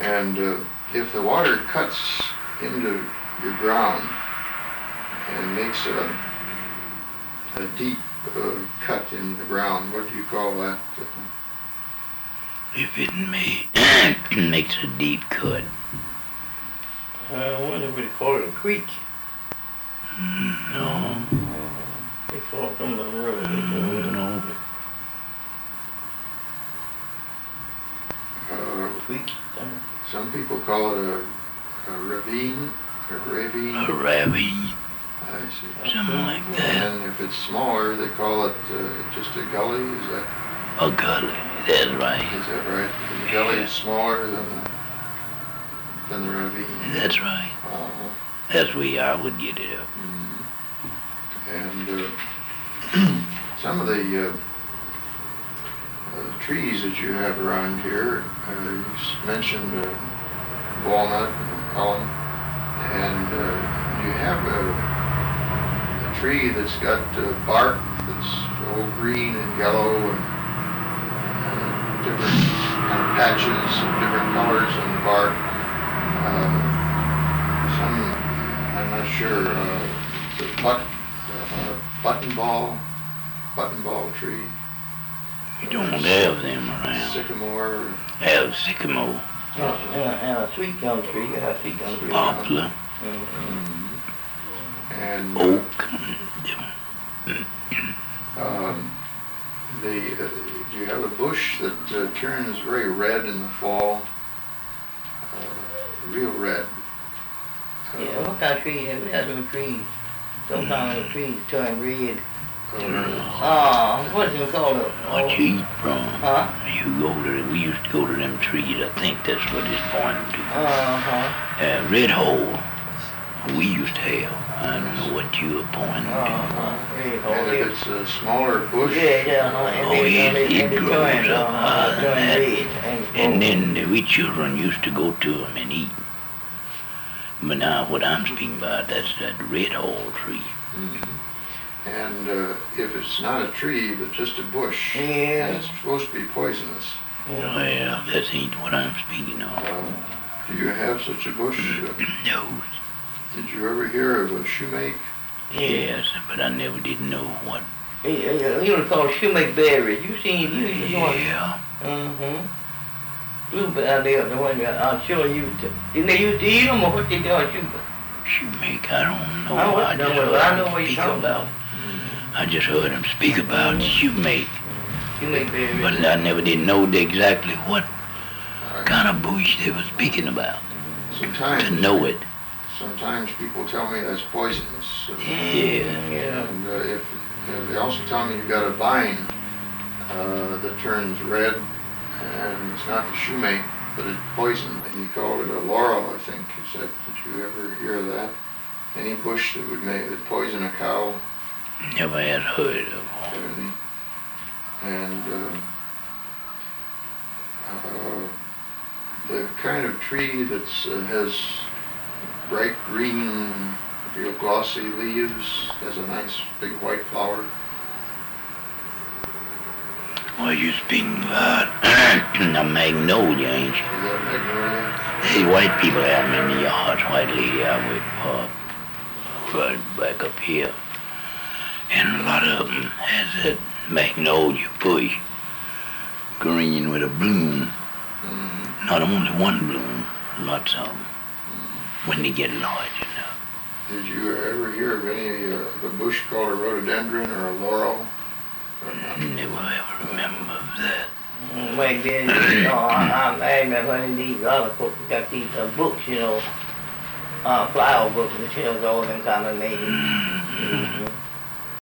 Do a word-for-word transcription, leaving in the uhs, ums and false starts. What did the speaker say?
And uh, if the water cuts into your ground and makes a, a deep uh, cut in the ground, what do you call that? If it may, makes a deep cut. I wonder if we call it a creek. No. They call some of them really. No. Uh, Creek. some people call it a, a ravine, a ravine. A ravine. I see. Something like that. And if it's smaller, they call it uh, just a gully. Is that? A gully. That's right. Is that right? The gully is smaller than the, than the ravine. That's right. Uh-huh. That's where I would get it up. Mm-hmm. And uh, some of the uh, uh, trees that you have around here, uh, you s- mentioned uh, walnut and elm, and uh, you have a, a tree that's got uh, bark that's all green and yellow and uh, different kind of patches of different colors in the bark. Uh, some, I'm not sure, uh, the but, uh, button ball, button ball tree. We don't have them around. Sycamore. Have sycamore, And a, and a sweet gum tree. You have sweet gum tree. poplar, Mm-hmm. And oak. um, the uh, do you have a bush that uh, turns very red in the fall? Uh, real red. Uh, Yeah, what kind of tree? We have some trees. Some kind of trees turn red. uh, Oh, what is it called? What you eat from? Huh? You go to, we used to go to them trees, I think that's what it's pointing to. Uh-huh. Uh, red hole, we used to have. I don't know what you were pointing to. Uh-huh. Red hole. and if it's a smaller bush, Yeah, yeah, uh-huh. And Oh, they, it- and they, it and they grows turn, up uh, higher than turn that. red. And, And then we children used to go to them and eat. But now what I'm speaking about, that's that red hole tree. and uh, if it's not a tree but just a bush, Yeah. and it's supposed to be poisonous. Yeah. Well, that ain't what I'm speaking of. Uh, do you have such a bush? Uh, No. did you ever hear of a shoemake? Yes, but I never did know what. Yeah, yeah, you know, called shoemake berries. You seen, you, you know. Yeah. Mm-hmm. Blueberry, they are the one that I'm sure used to. Didn't they used to eat them or what they do? Shoot. Shoemake, I don't know. I don't I know, just but heard I know him what you're speak talking about. I just heard him speak about shoemake, Shoemake berries. but I never did know exactly what Uh, kind of bush they were speaking about sometimes, to know it. sometimes people tell me that's poisonous. Uh, Yeah. Yeah. And uh, if uh, they also tell me you've got a vine uh, that turns red, and it's not the shoemake, but it's poison. And you call it a laurel, I think. Is that, did you ever hear of that? Any bush that would make that poison a cow? Never had heard of Any? And uh, uh, the kind of tree that uh, has bright green, real glossy leaves, has a nice big white flower. What you speaking about? A magnolia, ain't you? Is that magnolia? Hey, white people have them in the yards, white lady out with pop, right back up here. And a lot of them has that magnolia bush, green with a bloom. Mm. Not only one bloom, lots of them, when they get large enough. Did you ever hear of any uh, of a bush called a rhododendron or a laurel? Or not? Never ever remember that. Mm, Back then, you know, I, I, I remember when these other folks got these uh, books, you know, uh, flower books, and she knows all them kind of names. Mm-hmm.